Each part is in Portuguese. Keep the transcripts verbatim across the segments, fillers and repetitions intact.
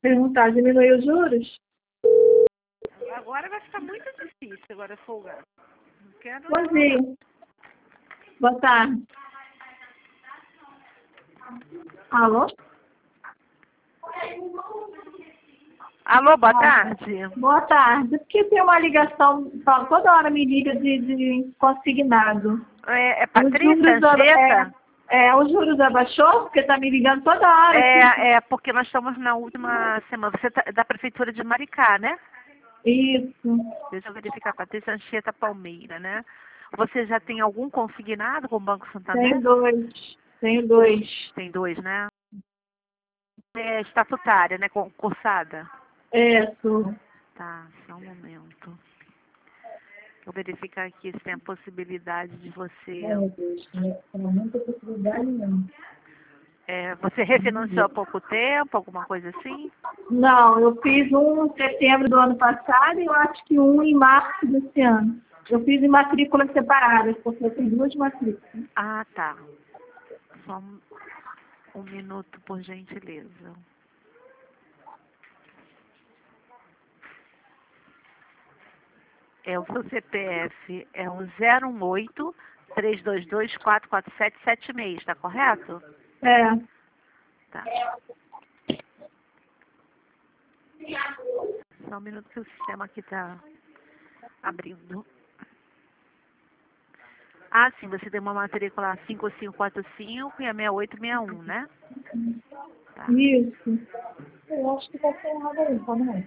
Perguntar, diminuiu os juros? Agora vai ficar muito difícil agora folgar. Não quero. Bom dia. Boa tarde. Alô? Alô, boa tarde. Boa tarde. Porque tem uma ligação, fala, toda hora me liga de, de consignado. É, é Os Patrícia juros aba- Anchieta? É, é, os juros abaixou, porque tá me ligando toda hora. É, é, porque nós estamos na última semana. Você tá da Prefeitura de Maricá, né? Isso. Deixa eu verificar. Patrícia Anchieta Palmeira, né? Você já tem algum consignado com o Banco Santander? Tenho dois. Tenho dois. Tem dois, né? É estatutária, né? Concursada? É, sou. Tá, só um momento. Vou verificar aqui se tem a possibilidade de você... Meu Deus, não tem muita possibilidade não. É, você refinanciou há pouco tempo, alguma coisa assim? Não, eu fiz um em setembro do ano passado e eu acho que um em março desse ano. Eu fiz em matrículas separadas, porque eu tenho duas matrículas. Ah, tá. Só um, um minuto, por gentileza. É o seu C P F, é o zero um oito, três dois dois, quatro quatro sete sete seis, tá correto? É. Tá. Só um minuto que o sistema aqui tá abrindo. Ah, sim, você tem uma matrícula cinco cinco quatro cinco e a seis oito seis um, né? Tá. Isso. Eu acho que tá ser errado aí, tá bom?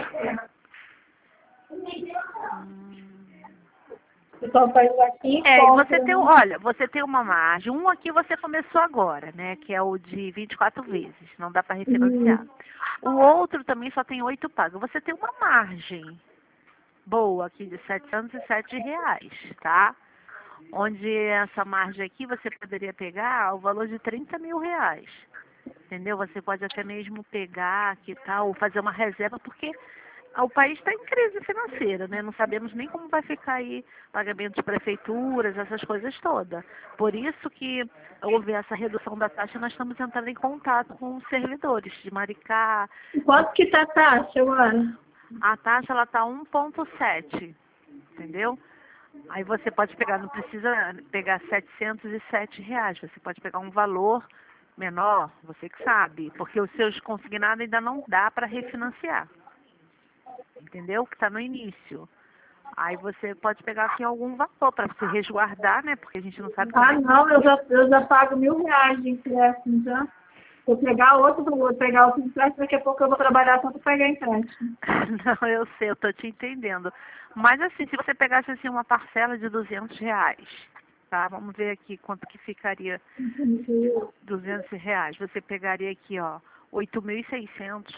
Hum. O pessoal faz aqui e É, e você compra. tem, olha, você tem uma margem. Um aqui você começou agora, né? Que é o de vinte e quatro vezes. Não dá para refinanciar. Isso. O outro também só tem oito pagos. Você tem uma margem boa aqui de setecentos e sete reais, tá? Onde essa margem aqui você poderia pegar o valor de trinta mil reais. Entendeu? Você pode até mesmo pegar aqui tal, ou fazer uma reserva, porque o país está em crise financeira, né? Não sabemos nem como vai ficar aí pagamento de prefeituras, essas coisas todas. Por isso que houve essa redução da taxa, nós estamos entrando em contato com os servidores de Maricá. E quanto que tá a taxa agora? A taxa ela está um vírgula sete, entendeu? Aí você pode pegar, não precisa pegar setecentos e sete reais, você pode pegar um valor menor, você que sabe, porque os seus consignados ainda não dá para refinanciar, entendeu? Que está no início. Aí você pode pegar aqui algum valor para se resguardar, né? Porque a gente não sabe Ah, também. não, eu já, eu já pago mil reais de empréstimo já. Se eu pegar outro, eu vou pegar outro empréstimo, daqui a pouco eu vou trabalhar só para pegar empréstimo. Não, eu sei, eu tô te entendendo. Mas assim, se você pegasse assim uma parcela de duzentos reais, tá? Vamos ver aqui quanto que ficaria duzentos reais. Você pegaria aqui, ó, oito mil e seiscentos.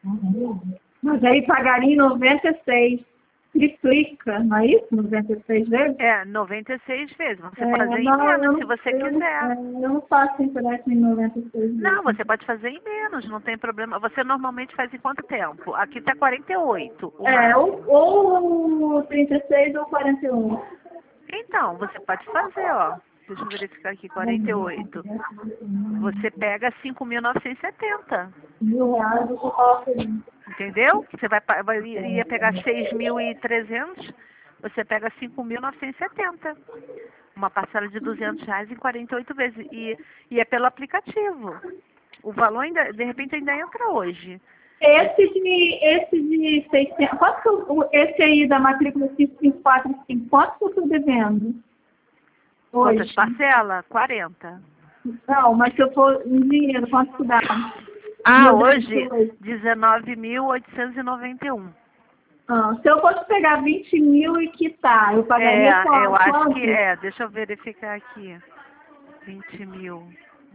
Mas aí pagaria em noventa e seis. Triplica, não é isso? noventa e seis vezes? É, noventa e seis vezes. Você É, pode fazer em não, eu menos, não, se você eu não, quiser. é, eu não faço empréstimo em noventa e seis Não, vezes. você pode fazer em menos, não tem problema. Você normalmente faz em quanto tempo? Aqui tá quarenta e oito, o É, máximo. ou, ou trinta e seis ou quarenta e um. Então, você pode fazer, ó. Deixa eu verificar aqui, quarenta e oito. Você pega cinco mil novecentos e setenta. Mil reais eu coloco ali. Entendeu? Você vai, pa- vai ia pegar seis mil e trezentos, você pega cinco mil novecentos e setenta. Uma parcela de duzentos reais em quarenta e oito vezes. E, e é pelo aplicativo. O valor ainda, de repente, ainda entra hoje. Esse de, esse de seiscentos, quanto que eu, esse aí da matrícula cinco cinco quatro cinco, quanto que eu estou devendo Quantas hoje? parcelas? quarenta. Não, mas se eu for em dinheiro, quanto que dá? Ah, Meu Deus hoje, do céu. dezenove mil oitocentos e noventa e um. Ah, se eu fosse pegar vinte mil e quitar, eu pagaria É, eu quanto? acho que quanto? é. Deixa eu verificar aqui. vinte mil.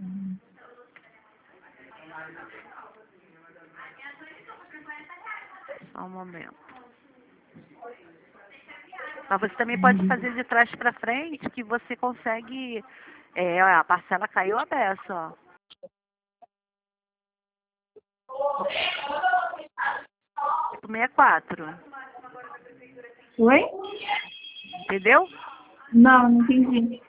Só um momento. Mas você também pode fazer de trás para frente, que você consegue... É, ó, a parcela caiu a beça, ó. sessenta e quatro. Oi? Entendeu? Não, não entendi.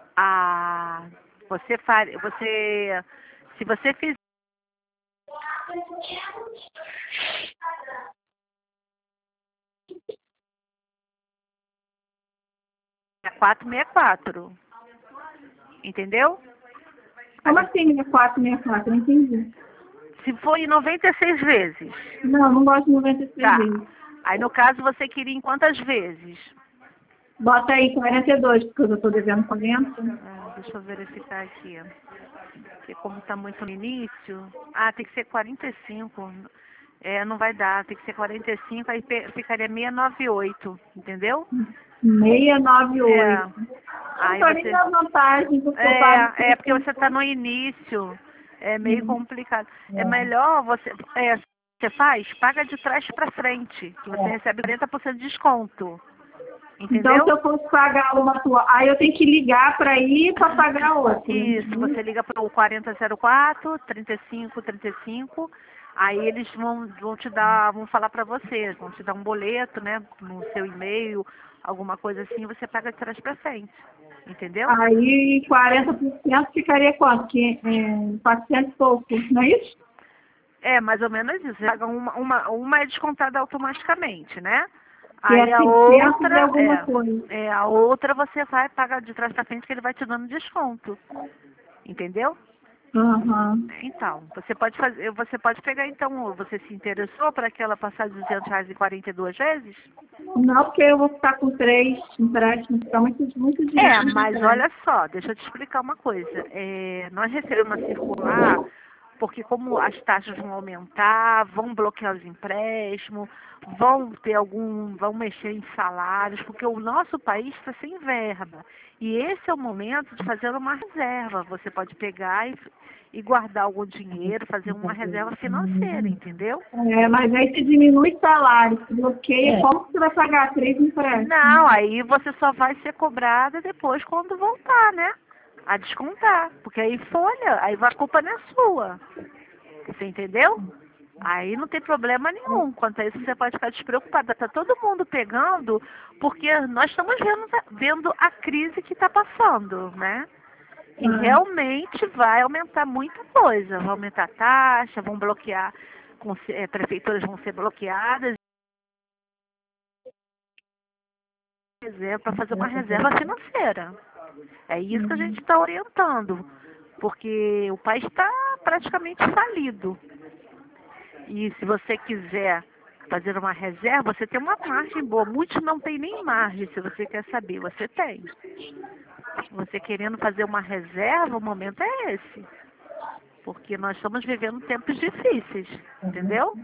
Ah, você faz... Você... Se você fizer É quatrocentos e sessenta e quatro. Entendeu? Como assim sessenta e quatro, sessenta e quatro? Não entendi. Se for em noventa e seis vezes. Não, não gosto de noventa e seis Tá. vezes. Aí no caso você queria em quantas vezes? Bota aí quarenta e dois, porque eu já estou devendo quarenta. Ah, deixa eu verificar aqui. Porque como está muito no início. Ah, tem que ser quarenta e cinco. É, não vai dar, tem que ser quarenta e cinco, aí pe- ficaria seiscentos e noventa e oito, entendeu? seiscentos e noventa e É. oito. Não Aí estou nem você. na vantagem, porque eu pago É, é porque você está no início. É meio Hum. complicado. É melhor você. É, você faz, paga de trás para frente, que você recebe quarenta por cento de desconto. Então, Entendeu? se eu fosse pagar uma atual, aí eu tenho que ligar para ir para pagar outra. Isso, você liga para o quarenta zero quatro, trinta e cinco, trinta e cinco, aí eles vão, vão te dar, vão falar para você, vão te dar um boleto, né, no seu e-mail, alguma coisa assim, você paga de trás para frente, entendeu? Aí quarenta por cento ficaria quanto? Que, é, quatrocentos e pouco, não é isso? É, mais ou menos isso, você paga uma, uma, uma é descontada automaticamente, né? Que Aí é a seiscentos e outra, alguma coisa. é, é, a outra você vai pagar de trás para frente que ele vai te dando desconto, entendeu? Aham. Então, você pode fazer, você pode pegar então, você se interessou para aquela passar de duzentos reais e quarenta e duas vezes? Não, porque eu vou ficar com três empréstimos, fica muito, muito É, dinheiro. mas olha só, deixa eu te explicar uma coisa. É, nós recebemos uma circular, porque como as taxas vão aumentar, vão bloquear os empréstimos, vão ter algum, vão mexer em salários, porque o nosso país está sem verba. E esse é o momento de fazer uma reserva. Você pode pegar e, e guardar algum dinheiro, fazer uma reserva financeira, entendeu? É, mas aí se diminui o salário, se bloqueia, como que você vai pagar três empréstimos? Não, aí você só vai ser cobrada depois quando voltar, né? A descontar. Porque aí folha, aí a culpa não é sua. Você entendeu? Aí não tem problema nenhum. Quanto a isso, você pode ficar despreocupada. Tá todo mundo pegando, porque nós estamos vendo, vendo a crise que está passando, né? E Ah, realmente vai aumentar muita coisa. Vai aumentar a taxa, vão bloquear, conse- eh, prefeituras vão ser bloqueadas. Para fazer uma reserva financeira. É isso que a gente está orientando, porque o país está praticamente falido. E se você quiser fazer uma reserva, você tem uma margem boa. Muitos não têm nem margem, se você quer saber, você tem. Você querendo fazer uma reserva, o momento é esse. Porque nós estamos vivendo tempos difíceis, entendeu?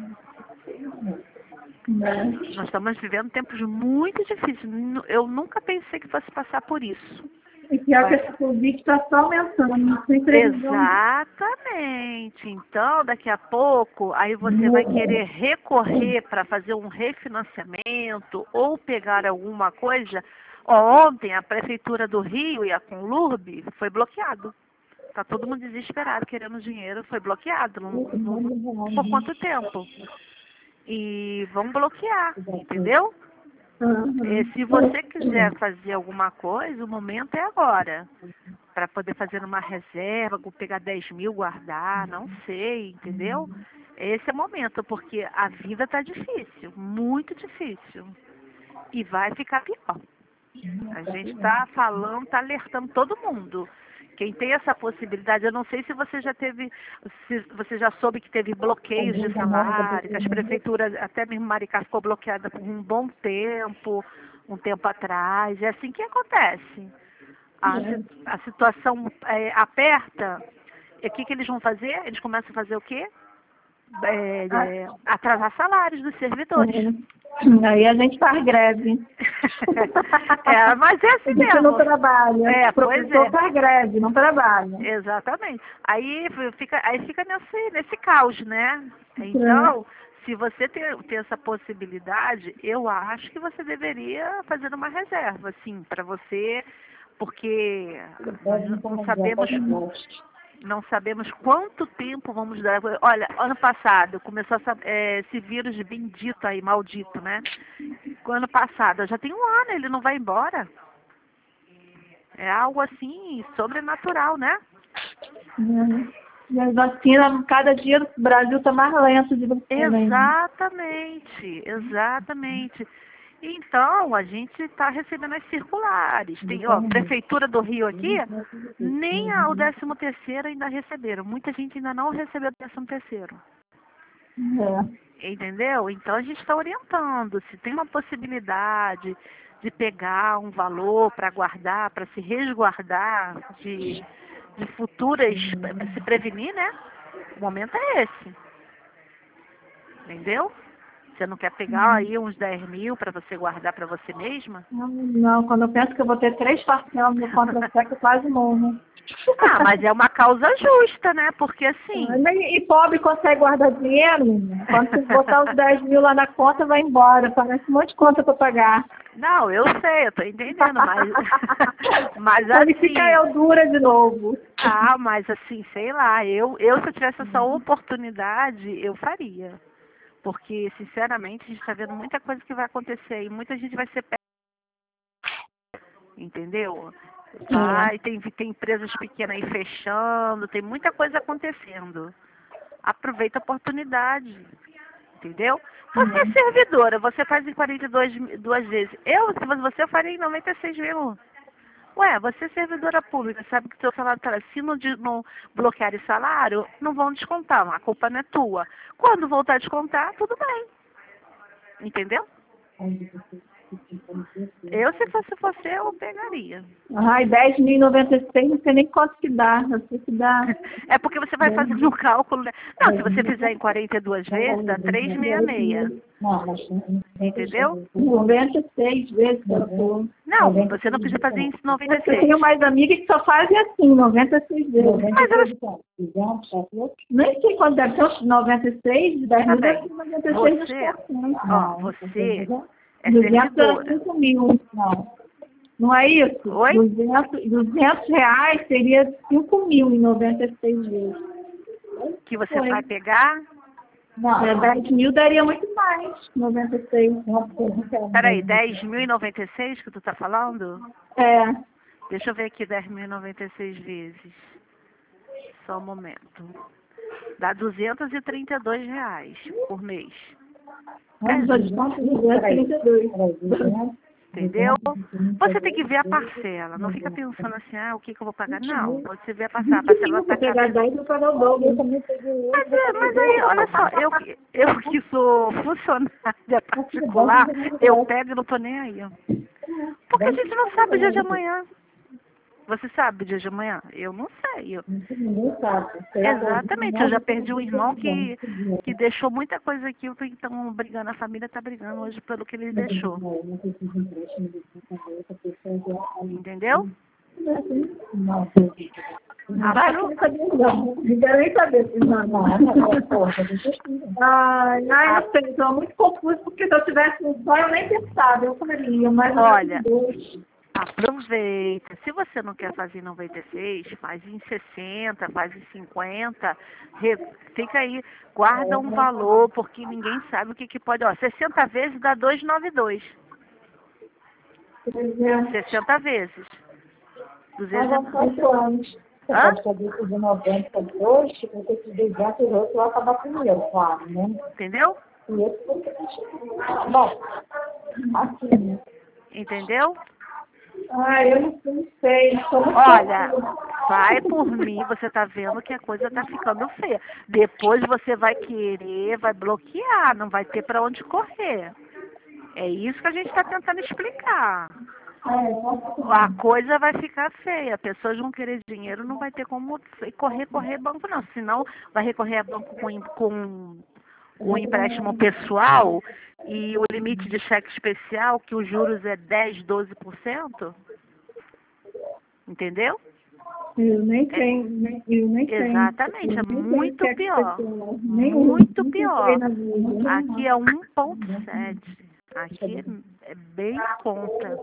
né? Nós estamos vivendo tempos muito difíceis. Nu- Eu nunca pensei que fosse passar por isso. E pior que Vai. esse Covid está só aumentando, não tem previsão. Exatamente. Então, daqui a pouco, aí você vai querer recorrer para fazer um refinanciamento ou pegar alguma coisa. Ó, ontem, a Prefeitura do Rio e a Conlurb foi bloqueado. Tá todo mundo desesperado, querendo dinheiro, foi bloqueado. Não, não, por quanto tempo? E vão bloquear, entendeu? Eh, Aham. se você quiser fazer alguma coisa, o momento é agora. Para poder fazer uma reserva, pegar dez mil, guardar, não sei, entendeu? Esse é o momento, porque a vida está difícil, muito difícil. E vai ficar pior. A gente está falando, está alertando todo mundo. Quem tem essa possibilidade, eu não sei se você já teve, se você já soube que teve bloqueios de salário, que as prefeituras, até mesmo Maricá ficou bloqueada por um bom tempo, um tempo atrás. É assim que acontece. A, si- a situação é, aperta, e o que, que eles vão fazer? Eles começam a fazer o quê? É, é, atrasar salários dos servidores. É. Aí a gente faz greve. É, mas é assim A gente não mesmo. trabalha. É, O pois professor é. faz greve, não trabalha. Exatamente. Aí fica, aí fica nesse, nesse caos, né? Então, se você tem, tem essa possibilidade, eu acho que você deveria fazer uma reserva, assim, para você, porque nós não sabemos, não sabemos quanto tempo vamos dar. Olha, ano passado começou essa, é, esse vírus bendito aí, maldito, né? Ano passado, já tem um ano, ele não vai embora. É algo assim, sobrenatural, né? Uhum. E as vacinas, cada dia o Brasil está mais lento de vacina. Exatamente, exatamente. Então, a gente está recebendo as circulares. Tem, ó, Prefeitura do Rio aqui, nem a- o décimo terceiro ainda receberam. Muita gente ainda não recebeu o décimo terceiro. É. Entendeu? Então, a gente está orientando. Se tem uma possibilidade de pegar um valor para guardar, para se resguardar de, de futuras, para se prevenir, né? O momento é esse. Entendeu? Você não quer pegar aí uns dez mil para você guardar para você mesma? Não, não, quando eu penso que eu vou ter três parcelas no contra-cheque, eu quase morro. Ah, mas é uma causa justa, né? Porque assim... E, e pobre consegue guardar dinheiro, menina. Quando você botar os dez mil lá na conta, vai embora. Parece um monte de conta para pagar. Não, eu sei, eu tô entendendo, mas... mas Aí assim... fica eu dura de novo. Ah, mas assim, sei lá, eu, eu se eu tivesse essa oportunidade, eu faria. Porque, sinceramente, a gente está vendo muita coisa que vai acontecer e muita gente vai ser pega, entendeu? Vai, tem, tem empresas pequenas aí fechando, tem muita coisa acontecendo. Aproveita a oportunidade, entendeu? Você é servidora, você faz em quarenta e dois mi- duas vezes. Eu, se fosse você, eu faria em noventa e seis mil. Ué, você é servidora pública, sabe que o seu salário está lá. Se não, de- não bloquearem salário, não vão descontar, a culpa não é tua. Quando voltar a descontar, tudo bem. Entendeu? Eu, se fosse você, eu pegaria. Ai, dez mil e noventa e seis, não sei nem quanto que dá. Não sei se dá. É porque você vai fazendo o cálculo, né? Não, se você fizer em quarenta e duas vezes, dá trezentos e sessenta e seis. Entendeu? noventa e seis vezes que eu tô. Não, você não precisa fazer em noventa e Eu seis. tenho mais amigas que só fazem assim, noventa e seis vezes. Mas elas... Nem sei quanto deve ser, uns noventa e seis, dez Tá mil, bem. deve ser noventa e seis Você, por cento. ó, você é duzentos era servidora. cinco mil. Não. Não é isso? Oi? duzentos, duzentos reais seria cinco mil em noventa e seis vezes. Que você Foi. vai pegar... Não, é dez mil daria muito mais, noventa e seis. Peraí, dez mil e noventa e seis que tu tá falando? É. Deixa eu ver aqui, dez mil e noventa e seis vezes. Só um momento. Dá duzentos e trinta e dois reais por mês. Entendeu? Você tem que ver a parcela. Não fica pensando assim, ah, o que, que eu vou pagar? Não, você vê a parcela. A parcela tá pegar dez, eu pagar o dobro. Mas, é, mas aí, olha só, eu, que- eu que sou funcionária particular, eu pego e não tô nem aí. Porque a gente não sabe o dia de amanhã. Você sabe o dia de amanhã? Eu não sei. Eu... Exatamente, eu já perdi um irmão que, que deixou muita coisa aqui, então brigando, a família está brigando hoje pelo que ele deixou. Entendeu? Vai, não sabia não. Não quero nem saber. Ai, ai, eu sei, estou muito confuso, porque se eu tivesse um só, eu nem pensava, eu faria, mas olha, dois. aproveita. Se você não quer fazer em noventa e seis, faz em sessenta, faz em cinquenta. Re... Fica aí, guarda um valor, porque ninguém sabe o que, que pode. Ó, sessenta vezes dá duzentos e noventa e dois. sessenta vezes. duzentos e anos. Você Hã? pode fazer isso de noventa e dois, porque esses duzentos e oito vai acabar primeiro, claro, né? Entendeu? E esse você bom, aqui, né? Entendeu? Ai, eu não sei. Olha, vai por mim, você tá vendo que a coisa tá ficando feia. Depois você vai querer, vai bloquear, não vai ter para onde correr. É isso que a gente está tentando explicar. A coisa vai ficar feia. Pessoas vão querer dinheiro, não vai ter como correr, correr banco não. Senão vai recorrer a banco com, com o empréstimo pessoal e o limite de cheque especial, que os juros é dez, doze por cento. Entendeu? Eu nem tenho, nem, eu nem tenho. Exatamente, é Nem muito tenho pior. pessoal, nem um, Muito nunca pior. entrei na vida. Aqui é um ponto sete. Aqui é, é bem conta.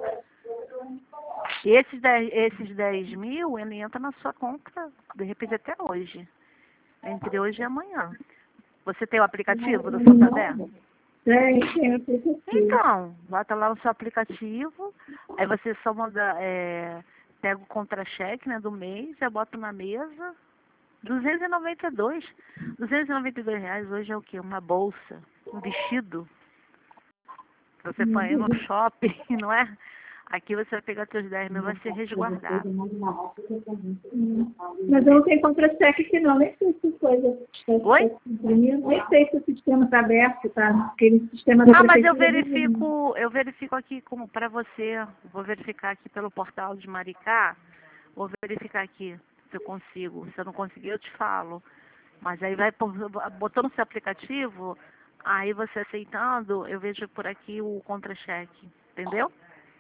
Esses dez, esses dez mil, ele entra na sua conta, de repente até hoje. Entre hoje e amanhã. Você tem o aplicativo do Santander? Tem, tem aplicativo. Então, bota lá no seu aplicativo, aí você só manda, é, pega o contra-cheque, né, do mês, já bota na mesa, duzentos e noventa e dois. duzentos e noventa e dois reais hoje é o quê? Uma bolsa, um vestido. Você põe no shopping, não é? Aqui você vai pegar seus dez mil, vai ser resguardado. Hum. Mas eu não tenho contra-cheque aqui não, nem sei se coisa. Oi? Nem sei se o sistema está aberto, tá? Aquele sistema da Ah, mas eu prefeitura. verifico, eu verifico aqui como para você, vou verificar aqui pelo portal de Maricá, vou verificar aqui se eu consigo. Se eu não conseguir, eu te falo. Mas aí vai por- botando no seu aplicativo, aí você aceitando, eu vejo por aqui o contra-cheque, entendeu?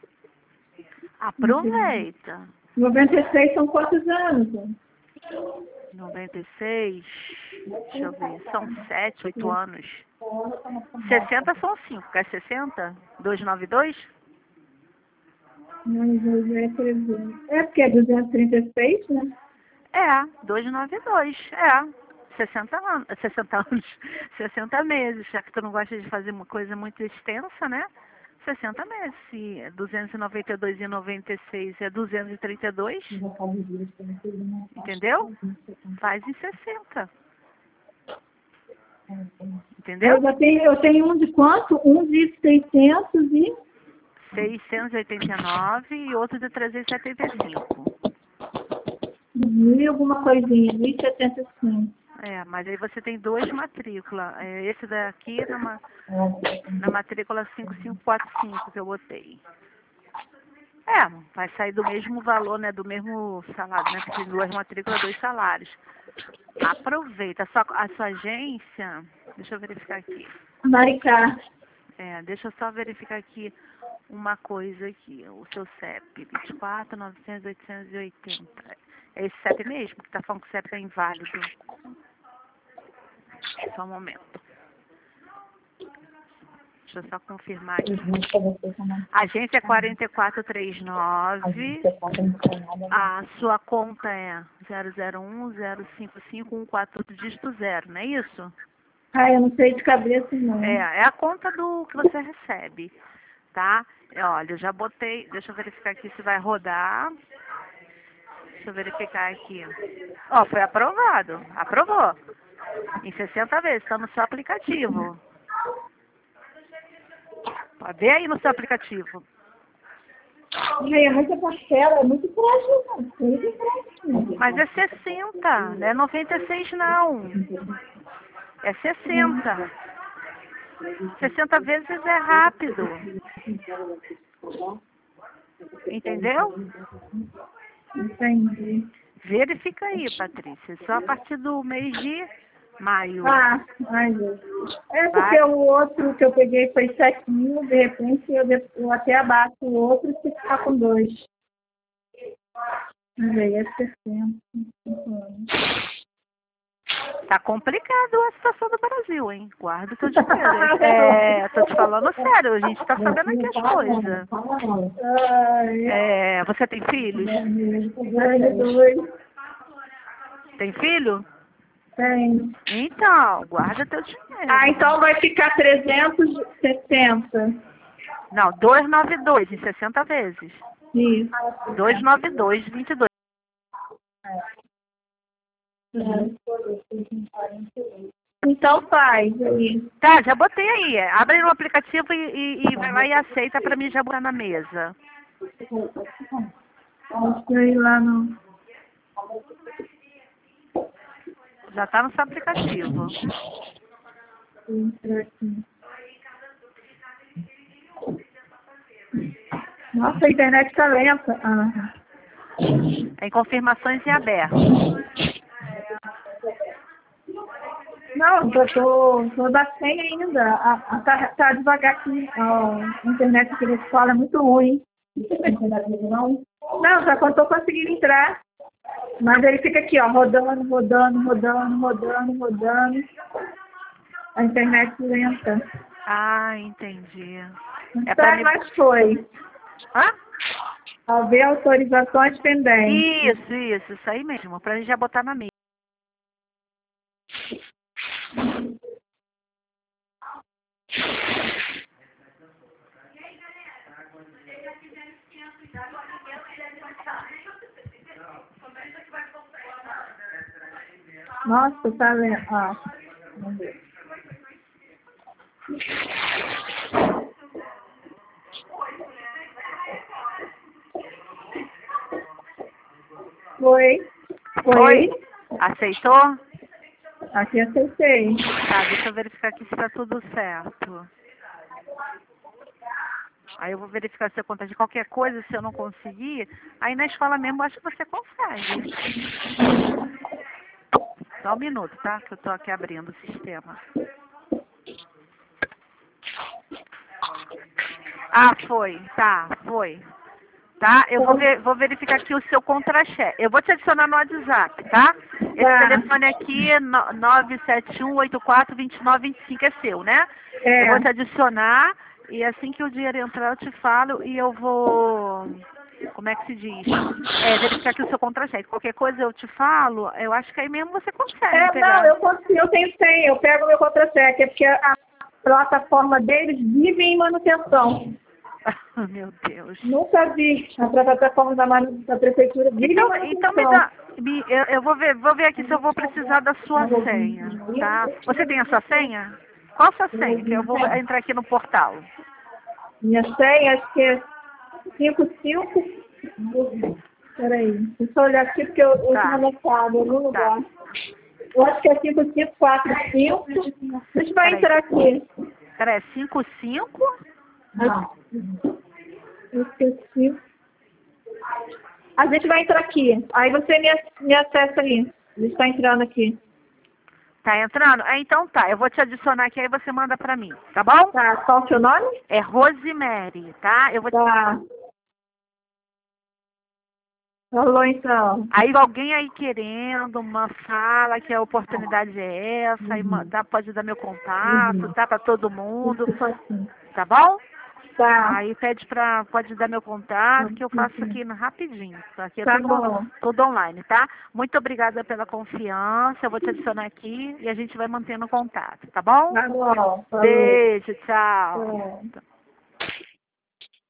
Aproveita. noventa e seis são quantos anos? noventa e seis, deixa eu ver, são sete, oito anos. sessenta são cinco, quer sessenta? duzentos e noventa e dois? Mas hoje é trezentos. É porque é duzentos e trinta e seis, né? É, duzentos e noventa e dois, é. sessenta anos, sessenta anos, sessenta meses, já que tu não gosta de fazer uma coisa muito extensa, né? sessenta meses, se duzentos e noventa e dois e noventa e seis é duzentos e trinta e dois, entendeu? Faz em sessenta, entendeu? Eu, já tenho, eu tenho um de quanto? Um de seiscentos e... seiscentos e oitenta e nove e outro de trezentos e setenta e cinco. Mil alguma coisinha, mil e setenta e cinco. É, mas aí você tem duas matrículas. É, esse daqui na, ma- na matrícula cinco cinco quatro cinco que eu botei. É, vai sair do mesmo valor, né? Do mesmo salário, né? Porque duas matrículas, dois salários. Aproveita. A sua, a sua agência, deixa eu verificar aqui. Maricá. É, deixa eu só verificar aqui uma coisa aqui. O seu C E P, vinte e quatro, novecentos, oitocentos e oitenta. É esse C E P mesmo que tá falando que o C E P é inválido. Só um momento. Deixa eu só confirmar aqui. Agência é quatro quatro três nove. A sua conta é zero zero um zero cinco cinco um quatro dígito zero, não é isso? Ah, eu não sei de cabeça, não. É, é a conta do que você recebe, tá? É, olha, eu já botei, deixa eu verificar aqui se vai rodar. Deixa eu verificar aqui. Ó, foi aprovado. Aprovou. Em sessenta vezes, está no seu aplicativo. Pode ver aí no seu aplicativo. Ai, é muita parcela, é muito frágil, não. É muito frágil. Mas é sessenta, não é noventa e seis não. É sessenta. sessenta vezes é rápido. Entendeu? Entendi. Verifica aí, Patrícia. Só a partir do mês de maio. Ah, ai, Deus. É porque Vai. o outro que eu peguei foi sete mil, de repente eu, de- eu até abaixo o outro e ficar com dois. Mas aí é sessenta. Tá complicado a situação do Brasil, hein? Guarda o teu dinheiro. É, tô te falando sério, a gente tá sabendo aqui as coisas. Ai, É, você tem filhos? ai, dois. Tem filho? Tem. Então, guarda teu dinheiro. Ah, então vai ficar trezentos e sessenta. Não, duzentos e noventa e dois em sessenta vezes. Isso. duzentos e noventa e dois, vinte e dois. Então faz aí. Tá, já botei aí. Abre no aplicativo e, e, e vai lá e aceita pra mim já botar na mesa. Deixa eu ir lá no... Já tá no seu aplicativo. Entrar aqui. Nossa, a internet tá lenta. Ah. Em confirmações em aberto. Não, eu tô, tô da senha ainda. A, a, tá, tá devagar aqui. A internet aqui da escola é muito ruim. Não, não, só que eu tô conseguindo entrar. Mas ele fica aqui, ó, rodando, rodando, rodando, rodando, rodando. A internet lenta. Ah, entendi. É pra Traz me... mais foi. Hã? Ao ver autorizações pendentes. Isso, isso, isso aí mesmo. Pra gente já botar na mesa. Nossa, tá vendo? Ó, vamos ver. Foi. Foi. Aceitou? Aqui aceitei. Tá, deixa eu verificar aqui se tá tudo certo. Aí eu vou verificar se eu conta de qualquer coisa, se eu não conseguir. Aí na escola mesmo, eu acho que você consegue. Só um minuto, tá? Que eu tô aqui abrindo o sistema. Ah, foi. Tá, foi. Tá? Eu vou, ver, vou verificar aqui o seu contra-cheque. Eu vou te adicionar no WhatsApp, tá? Esse Tá. telefone aqui é no- nove sete um, oito quatro, dois nove dois cinco, é seu, né? É. Eu vou te adicionar e assim que o dinheiro entrar eu te falo e eu vou... Como é que se diz? É, verificar aqui o seu contra-cheque. Qualquer coisa eu te falo, eu acho que aí mesmo você consegue É, pegar. não, eu consigo, eu tenho cem, eu pego meu contra-cheque, é porque a plataforma deles vive em manutenção. Meu Deus. Nunca vi a plataforma da, manu- da prefeitura vive Então, em então me manutenção. dá, me- eu, eu vou ver, vou ver aqui se eu vou precisar da sua senha, tá? Você tem a sua senha? Qual a sua senha? Que eu vou entrar aqui no portal. Minha senha, acho que é cinco cinco. Peraí, deixa eu olhar aqui porque eu eu Tá. tinha anotado em algum Tá. lugar. Eu acho que é cinco cinco quatro cinco. A gente vai Peraí. entrar aqui. Peraí, cinco cinco? Não. Esqueci. A gente vai entrar aqui. Aí você me, me acessa aí. A gente está entrando aqui. Tá entrando? Ah, então tá, eu vou te adicionar aqui, aí você manda pra mim, tá bom? Tá, qual o seu nome? É Rosemary, tá? Eu vou te... Tá. Falou então. Aí alguém aí querendo, uma fala que a oportunidade é essa, aí ma- dá, pode dar meu contato, tá? Pra todo mundo, tá bom? Tá. Aí pede pra, pode dar meu contato, que eu faço aqui no- rapidinho. Tá? Aqui é Tá tudo, bom. tudo online, tá? Muito obrigada pela confiança, eu vou te adicionar aqui e a gente vai mantendo contato, tá bom? Tá bom. Falou. Beijo, tchau. Tchau.